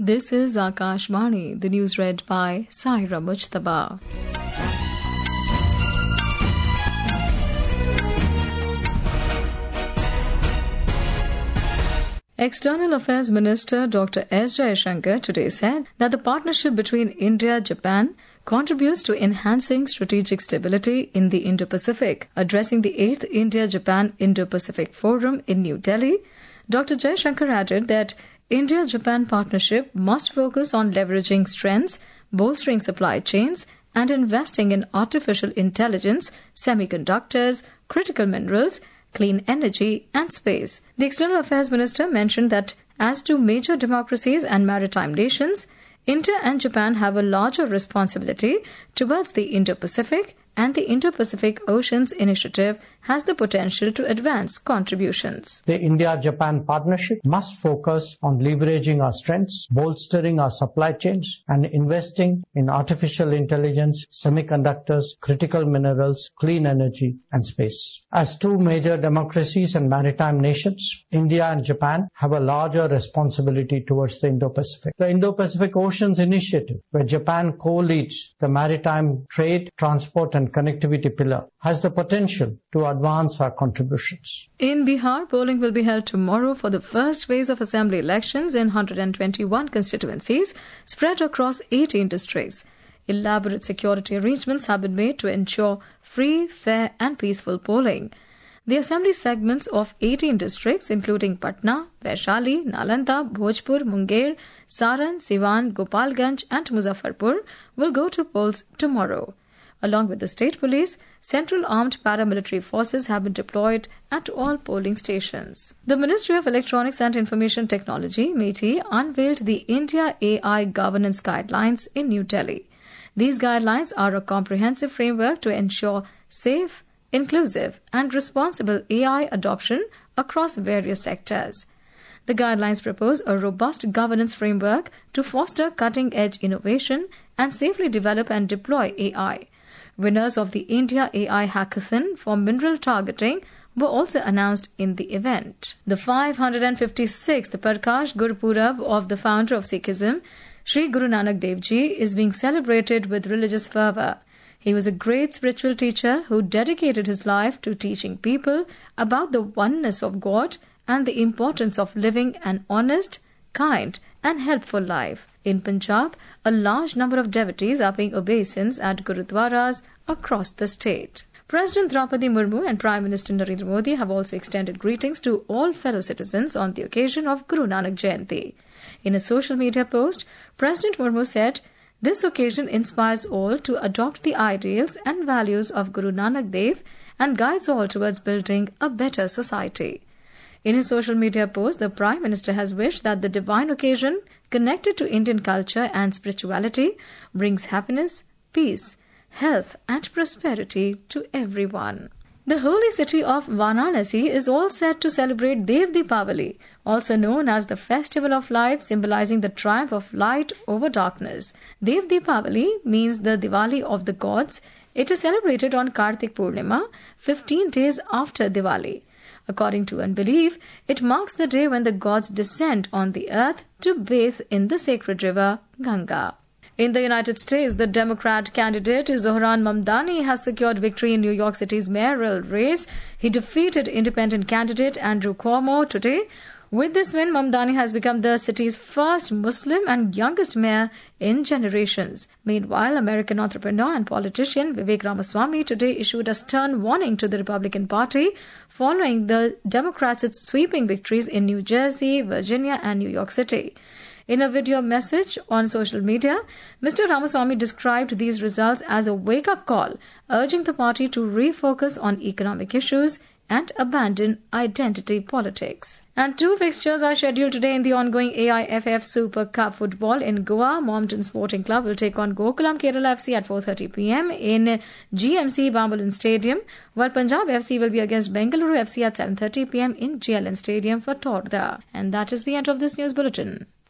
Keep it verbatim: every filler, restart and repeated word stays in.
This is Akashvani, the news read by Saira Mujtaba. External Affairs Minister Doctor S. Jaishankar today said that the partnership between India and Japan contributes to enhancing strategic stability in the Indo-Pacific. Addressing the eighth India-Japan Indo-Pacific Forum in New Delhi, Doctor Jaishankar added that India-Japan partnership must focus on leveraging strengths, bolstering supply chains, and investing in artificial intelligence, semiconductors, critical minerals, clean energy, and space. The External Affairs Minister mentioned that as two major democracies and maritime nations, India and Japan have a larger responsibility towards the Indo-Pacific, and the Indo-Pacific Oceans Initiative has the potential to advance contributions. The India-Japan partnership must focus on leveraging our strengths, bolstering our supply chains, and investing in artificial intelligence, semiconductors, critical minerals, clean energy, and space. As two major democracies and maritime nations, India and Japan have a larger responsibility towards the Indo-Pacific. The Indo-Pacific Oceans Initiative, where Japan co-leads the maritime trade, transport, and connectivity pillar, has the potential to advance our contributions. In Bihar, polling will be held tomorrow for the first phase of assembly elections in one hundred twenty-one constituencies spread across eighteen districts. Elaborate security arrangements have been made to ensure free, fair, and peaceful polling. The assembly segments of eighteen districts, including Patna, Vaishali, Nalanda, Bhojpur, Munger, Saran, Siwan, Gopalganj, and Muzaffarpur, will go to polls tomorrow. Along with the state police, central armed paramilitary forces have been deployed at all polling stations. The Ministry of Electronics and Information Technology, MeitY, unveiled the India A I Governance Guidelines in New Delhi. These guidelines are a comprehensive framework to ensure safe, inclusive, and responsible A I adoption across various sectors. The guidelines propose a robust governance framework to foster cutting-edge innovation and safely develop and deploy A I. Winners of the India A I Hackathon for mineral targeting were also announced in the event. The five hundred fifty-sixth Prakash Gurpurab of the founder of Sikhism, Sri Guru Nanak Dev Ji, is being celebrated with religious fervour. He was a great spiritual teacher who dedicated his life to teaching people about the oneness of God and the importance of living an honest, kind, and helpful life. In Punjab, a large number of devotees are paying obeisance at Gurudwaras across the state. President Draupadi Murmu and Prime Minister Narendra Modi have also extended greetings to all fellow citizens on the occasion of Guru Nanak Jayanti. In a social media post, President Murmu said, "This occasion inspires all to adopt the ideals and values of Guru Nanak Dev and guides all towards building a better society." In his social media post, the Prime Minister has wished that the divine occasion, connected to Indian culture and spirituality, brings happiness, peace, health, and prosperity to everyone. The holy city of Varanasi is all set to celebrate Dev Deepavali, also known as the Festival of Light, symbolizing the triumph of light over darkness. Dev Deepavali means the Diwali of the gods. It is celebrated on Kartik Purnima, fifteen days after Diwali. According to one belief, it marks the day when the gods descend on the earth to bathe in the sacred river Ganga. In the United States, the Democrat candidate Zohran Mamdani has secured victory in New York City's mayoral race. He defeated independent candidate Andrew Cuomo today. With this win, Mamdani has become the city's first Muslim and youngest mayor in generations. Meanwhile, American entrepreneur and politician Vivek Ramaswamy today issued a stern warning to the Republican Party following the Democrats' sweeping victories in New Jersey, Virginia, and New York City. In a video message on social media, Mister Ramaswamy described these results as a wake-up call, urging the party to refocus on economic issues and abandon identity politics. And two fixtures are scheduled today in the ongoing A I F F Super Cup football in Goa. Mompton Sporting Club will take on Gokulam Kerala F C at four thirty p m in G M C Bambolim Stadium, while Punjab F C will be against Bengaluru F C at seven thirty p m in G L N Stadium for Torda. And that is the end of this news bulletin.